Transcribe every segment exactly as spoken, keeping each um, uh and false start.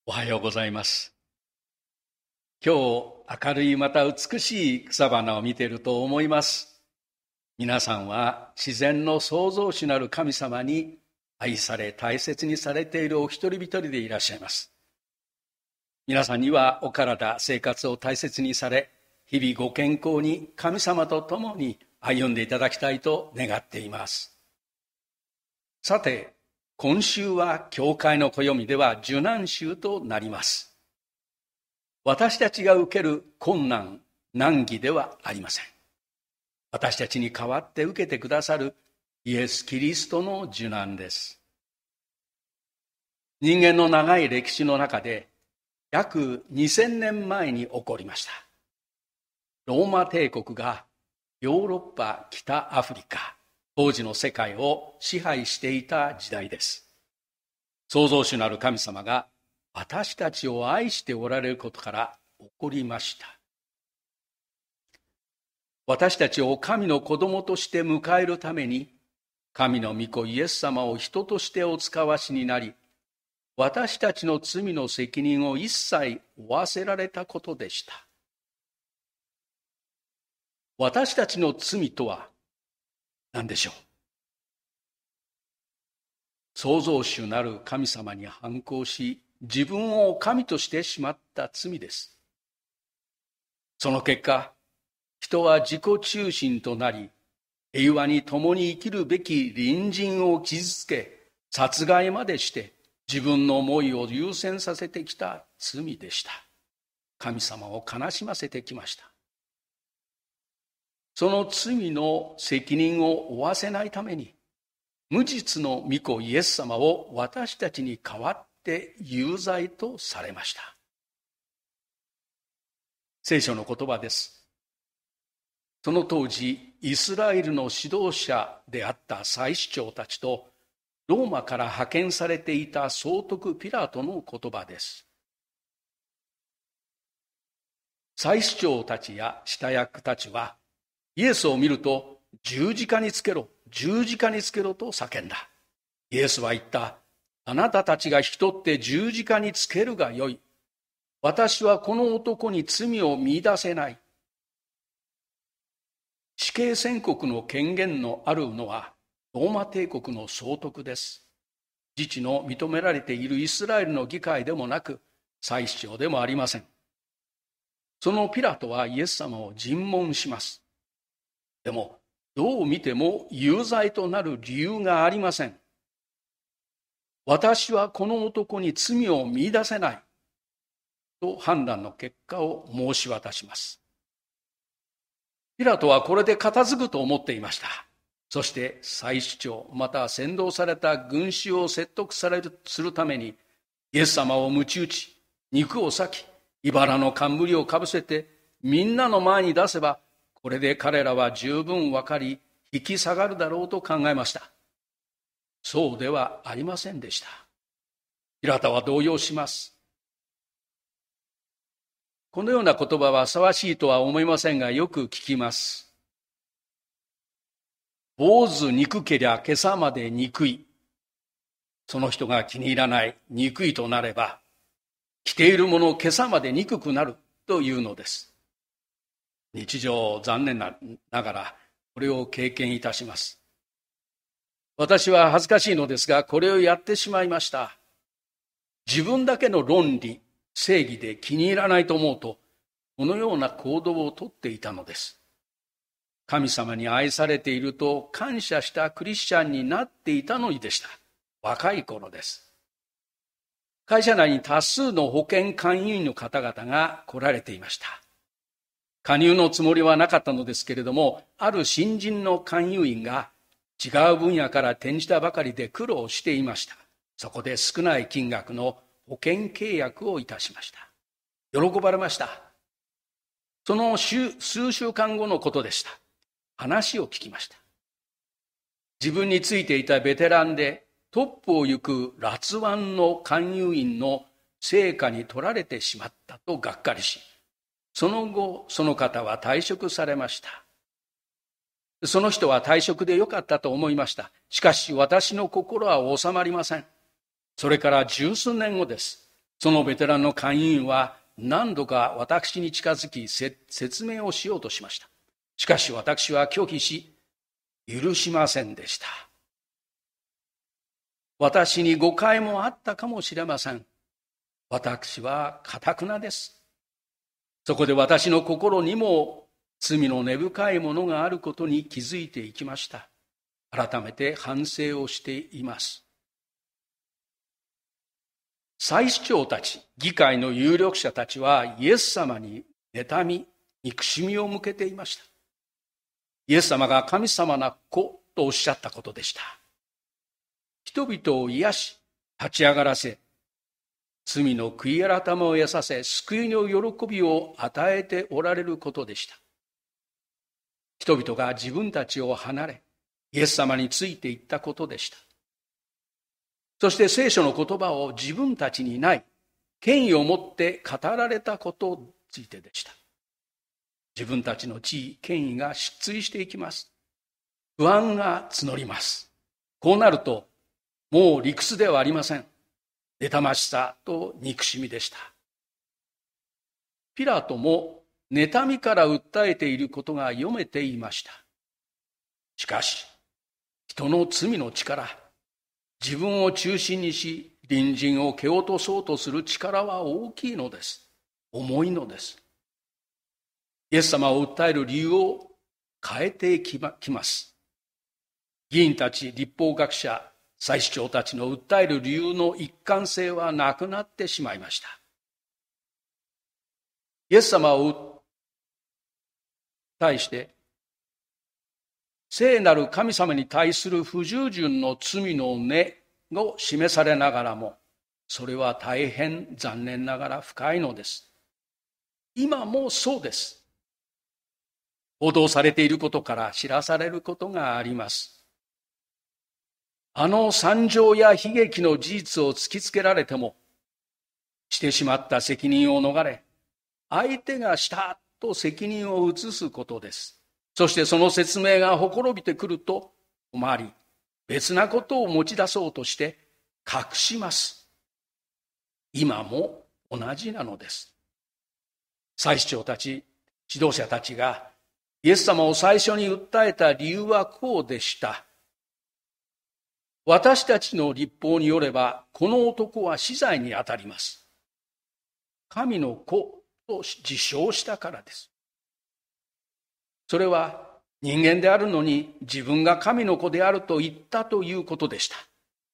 おはようございます。今日明るいまた美しい草花を見ていると思います。皆さんは自然の創造主なる神様に愛され大切にされているお一人一人でいらっしゃいます。皆さんにはお体、生活を大切にされ、日々ご健康に神様と共に歩んでいただきたいと願っています。さて、今週は教会の暦では受難週となります。私たちが受ける困難、難儀ではありません。私たちに代わって受けてくださるイエス・キリストの受難です。人間の長い歴史の中で約にせんねんまえに起こりました。ローマ帝国がヨーロッパ、北アフリカ、当時の世界を支配していた時代です。創造主なる神様が私たちを愛しておられることから起こりました。私たちを神の子供として迎えるために、神の御子イエス様を人としてお使わしになり、私たちの罪の責任を一切負わせられたことでした。私たちの罪とは何でしょう。創造主なる神様に反抗し、自分を神としてしまった罪です。その結果、人は自己中心となり、平和に共に生きるべき隣人を傷つけ、殺害までして自分の思いを優先させてきた罪でした。神様を悲しませてきました。その罪の責任を負わせないために、無実の御子イエス様を私たちに代わって有罪とされました。聖書の言葉です。その当時、イスラエルの指導者であった祭司長たちと、ローマから派遣されていた総督ピラトの言葉です。祭司長たちや下役たちは、イエスを見ると十字架につけろ、十字架につけろと叫んだ。イエスは言った。あなたたちが引き取って十字架につけるがよい。私はこの男に罪を見出せない。死刑宣告の権限のあるのはローマ帝国の総督です。自治の認められているイスラエルの議会でもなく、祭司長でもありません。そのピラトはイエス様を尋問します。でも、どう見ても有罪となる理由がありません。私はこの男に罪を見出せない。と判断の結果を申し渡します。ピラトはこれで片付くと思っていました。そして祭司長、また先導された群衆を説得されるするために、イエス様を鞭打ち、肉を裂き、茨の冠をかぶせて、みんなの前に出せば、これで彼らは十分わかり、引き下がるだろうと考えました。そうではありませんでした。ピラトは動揺します。このような言葉はふさわしいとは思いませんが、よく聞きます。坊主憎けりゃ今朝まで憎い。その人が気に入らない、憎いとなれば、着ているもの今朝まで憎くなるというのです。日常残念ながらこれを経験いたします。私は恥ずかしいのですが、これをやってしまいました。自分だけの論理、正義で気に入らないと思うと、このような行動をとっていたのです。神様に愛されていると感謝したクリスチャンになっていたのにでした。若い頃です。会社内に多数の保険勧誘員の方々が来られていました。加入のつもりはなかったのですけれども、ある新人の勧誘員が違う分野から転じたばかりで苦労していました。そこで少ない金額の保険契約をいたしました。喜ばれました。その数週間後のことでした。話を聞きました。自分についていたベテランでトップを行く辣腕の勧誘員の成果に取られてしまったとがっかりし、その後その方は退職されました。その人は退職でよかったと思いました。しかし私の心は収まりません。それから十数年後です。 そのベテランの会員は何度か私に近づき説明をしようとしました。しかし私は拒否し、許しませんでした。私に誤解もあったかもしれません。私は頑なです。そこで私の心にも罪の根深いものがあることに気づいていきました。改めて反省をしています。祭司長たち、議会の有力者たちはイエス様に妬み、憎しみを向けていました。イエス様が神様な子とおっしゃったことでした。人々を癒し、立ち上がらせ、罪の悔い改めを得させ、救いの喜びを与えておられることでした。人々が自分たちを離れ、イエス様についていったことでした。そして聖書の言葉を自分たちにない権威を持って語られたことについてでした。自分たちの地位、権威が失墜していきます。不安が募ります。こうなると、もう理屈ではありません。妬ましさと憎しみでした。ピラトも妬みから訴えていることが読めていました。しかし、人の罪の力、自分を中心にし、隣人を蹴落とそうとする力は大きいのです。重いのです。イエス様を訴える理由を変えてきます。議員たち、律法学者、祭司長たちの訴える理由の一貫性はなくなってしまいました。イエス様を対して、聖なる神様に対する不従順の罪の根を示されながらも、それは大変残念ながら深いのです。今もそうです。報道されていることから知らされることがあります。あの惨状や悲劇の事実を突きつけられても、してしまった責任を逃れ、相手がしたと責任を移すことです。そしてその説明がほころびてくると困り、別なことを持ち出そうとして隠します。今も同じなのです。祭司長たち、指導者たちがイエス様を最初に訴えた理由はこうでした。私たちの律法によれば、この男は死罪にあたります。神の子と自称したからです。それは人間であるのに自分が神の子であると言ったということでした。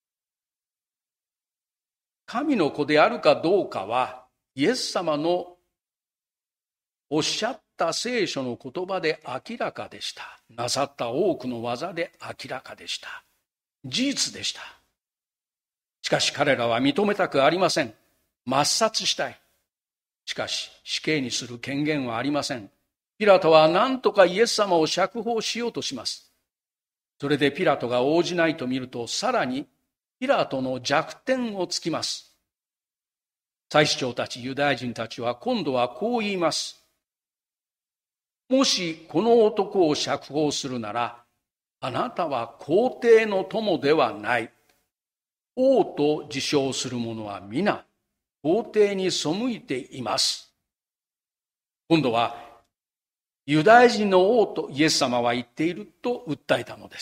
神の子であるかどうかは、イエス様のおっしゃった聖書の言葉で明らかでした。なさった多くの技で明らかでした。事実でした。しかし彼らは認めたくありません。抹殺したい。しかし死刑にする権限はありません。ピラトは何とかイエス様を釈放しようとします。それでピラトが応じないと見ると、さらにピラトの弱点をつきます。祭司長たち、ユダヤ人たちは今度はこう言います。もしこの男を釈放するなら、あなたは皇帝の友ではない。王と自称する者は皆、皇帝に背いています。今度は、ユダヤ人の王とイエス様は言っていると訴えたのです。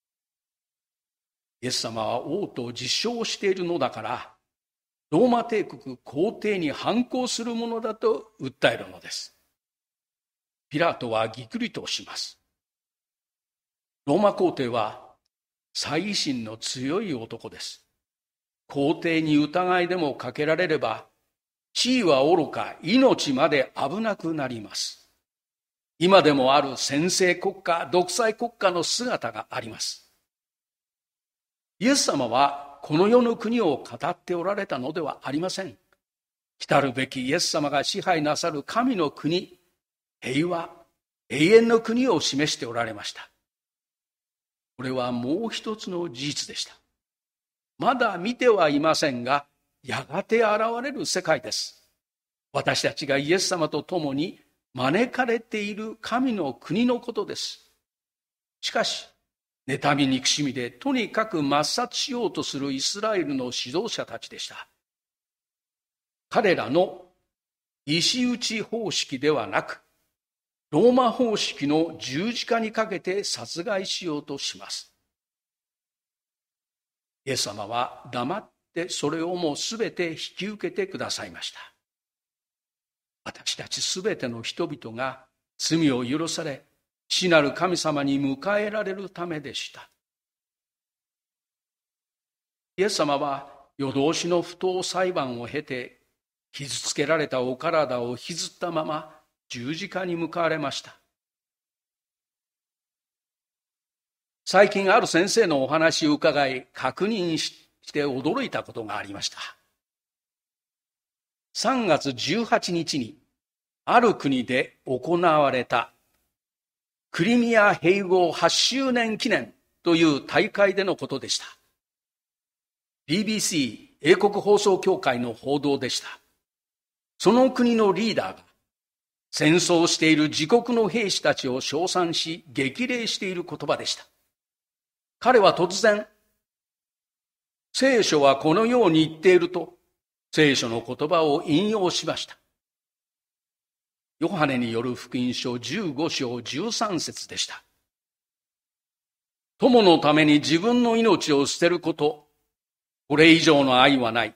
イエス様は王と自称しているのだから、ローマ帝国皇帝に反抗するものだと訴えるのです。ピラトはぎくりとします。ローマ皇帝は猜疑心の強い男です。皇帝に疑いでもかけられれば、地位は愚か、命まで危なくなります。今でもある専制国家、独裁国家の姿があります。イエス様はこの世の国を語っておられたのではありません。来たるべきイエス様が支配なさる神の国、平和、永遠の国を示しておられました。これはもう一つの事実でした。まだ見てはいませんが、やがて現れる世界です。私たちがイエス様と共に招かれている神の国のことです。しかし、妬み憎しみでとにかく抹殺しようとするイスラエルの指導者たちでした。 彼らの石打ち方式ではなく、ローマ方式の十字架にかけて殺害しようとします。イエス様は黙ってそれをもすべて引き受けてくださいました。私たちすべての人々が罪を許され、父なる神様に迎えられるためでした。イエス様は夜通しの不当裁判を経て、傷つけられたお体を引きずったまま十字架に向かわれました。最近ある先生のお話を伺い、確認して驚いたことがありました。さんがつじゅうはちにちにある国で行われたクリミア併合はちしゅうねん記念という大会でのことでした。ビービーシー 英国放送協会の報道でした。その国のリーダーが戦争している自国の兵士たちを称賛し激励している言葉でした。彼は突然、聖書はこのように言っていると聖書の言葉を引用しました。ヨハネによる福音書じゅうごしょうじゅうさんせつでした。友のために自分の命を捨てること、これ以上の愛はない。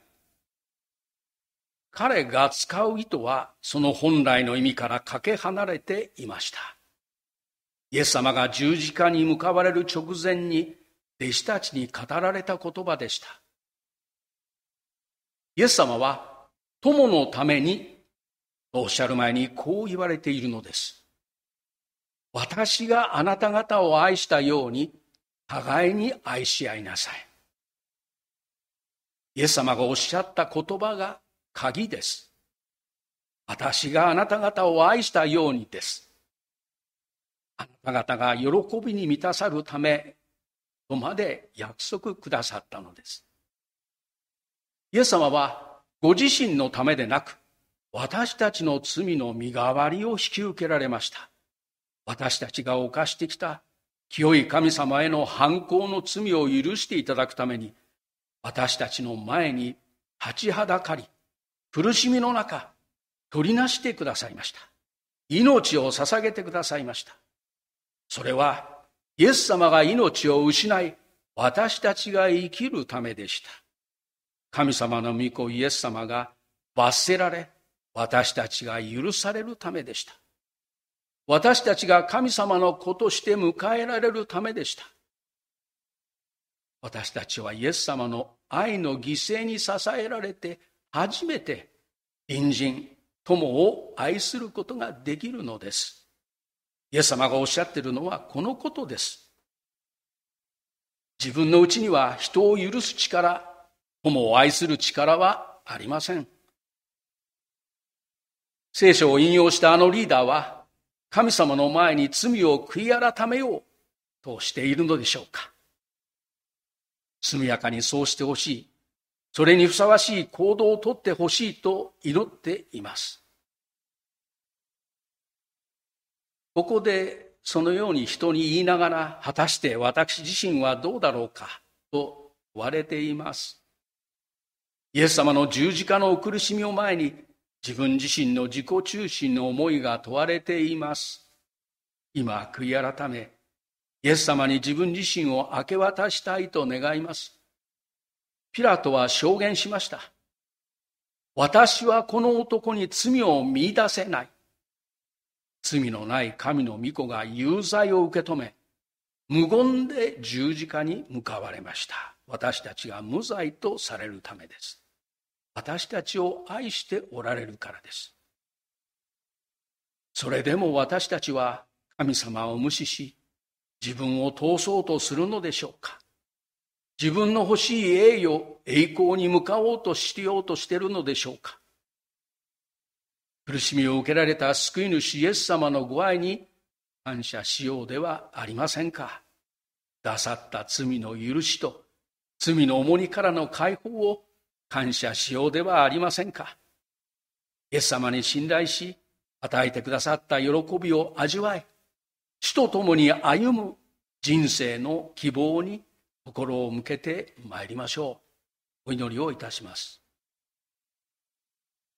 彼が使う意図はその本来の意味からかけ離れていました。イエス様が十字架に向かわれる直前に弟子たちに語られた言葉でした。イエス様は友のためにとおっしゃる前にこう言われているのです。私があなた方を愛したように互いに愛し合いなさい。イエス様がおっしゃった言葉が鍵です。私があなた方を愛したようにです。あなた方が喜びに満たさるためとまで約束くださったのです。イエス様はご自身のためでなく、私たちの罪の身代わりを引き受けられました。私たちが犯してきた清い神様への反抗の罪を許していただくために、私たちの前に立ちはだかり、苦しみの中、取りなしてくださいました。命を捧げてくださいました。それは、イエス様が命を失い、私たちが生きるためでした。神様の御子イエス様が罰せられ、私たちが許されるためでした。私たちが神様の子として迎えられるためでした。私たちはイエス様の愛の犠牲に支えられて、初めて隣人、友を愛することができるのです。イエス様がおっしゃっているのはこのことです。自分のうちには人を許す力、友を愛する力はありません。聖書を引用したあのリーダーは、神様の前に罪を悔い改めようとしているのでしょうか。速やかにそうしてほしい。それにふさわしい行動をとってほしいと祈っています。ここでそのように人に言いながら、果たして私自身はどうだろうかと問われています。イエス様の十字架の苦しみを前に、自分自身の自己中心の思いが問われています。今、悔い改め、イエス様に自分自身を明け渡したいと願います。ピラトは証言しました。私はこの男に罪を見出せない。罪のない神の御子が有罪を受け止め、無言で十字架に向かわれました。私たちが無罪とされるためです。私たちを愛しておられるからです。それでも私たちは神様を無視し、自分を通そうとするのでしょうか。自分の欲しい栄誉、栄光に向かおうとしようとしているのでしょうか。苦しみを受けられた救い主イエス様のご愛に感謝しようではありませんか。くださった罪の許しと罪の重荷からの解放を感謝しようではありませんか。イエス様に信頼し、与えてくださった喜びを味わい、主と共に歩む人生の希望に心を向けてまいりましょう。お祈りをいたします。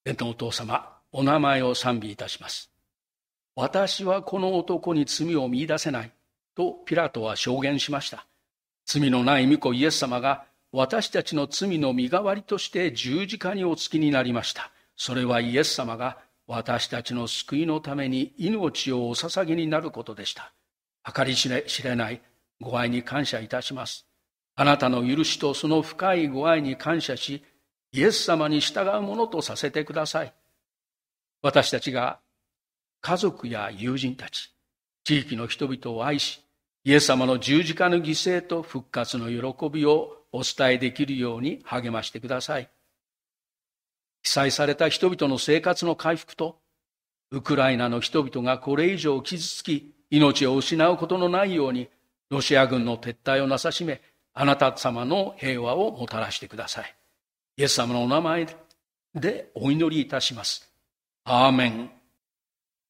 天のお父様、お名前を賛美いたします。私はこの男に罪を見出せないとピラトは証言しました。罪のない御子イエス様が私たちの罪の身代わりとして十字架におつきになりました。それはイエス様が私たちの救いのために命をお捧げになることでした。計り知れないご愛に感謝いたします。あなたの許しとその深いご愛に感謝し、イエス様に従うものとさせてください。私たちが家族や友人たち、地域の人々を愛し、イエス様の十字架の犠牲と復活の喜びをお伝えできるように励ましてください。被災された人々の生活の回復と、ウクライナの人々がこれ以上傷つき、命を失うことのないように、ロシア軍の撤退をなさしめ、あなた様の平和をもたらしてください。イエス様のお名前でお祈りいたします。アーメン。